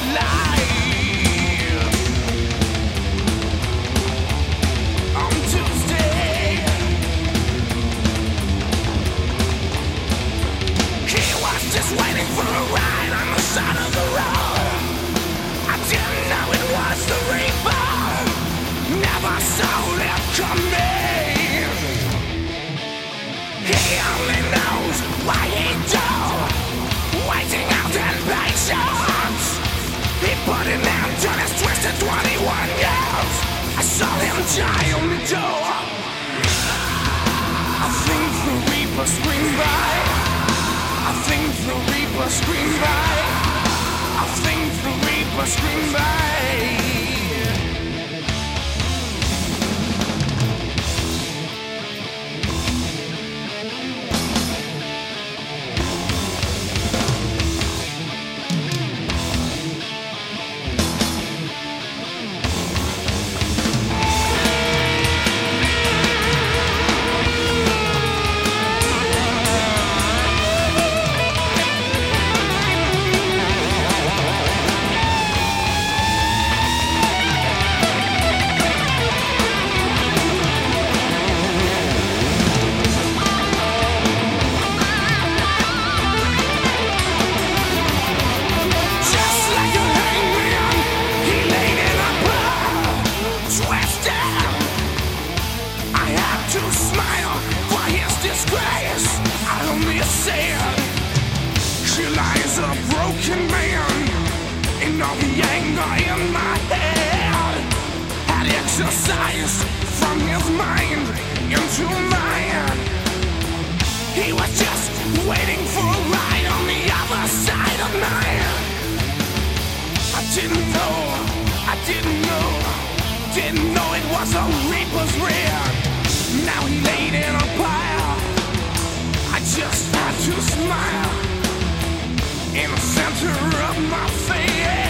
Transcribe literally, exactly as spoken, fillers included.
life. On Tuesday, he was just waiting for a ride on the side of the road. I didn't know it was the reaper, never saw it coming. He only knows why he do, waiting out in patience. He put an end to his twisted twenty-one years. I saw him die on the door. I think the Reaper screamed by. I think the Reaper screamed by. I think the Reaper screamed by. She lies a broken man in all the anger in my head. Had exercised from his mind into mine. He was just waiting for a ride on the other side of mine. I didn't know, I didn't know, didn't know it was a Reaper's rear. Now he laid in a pile. I just had to smile in the center of my face.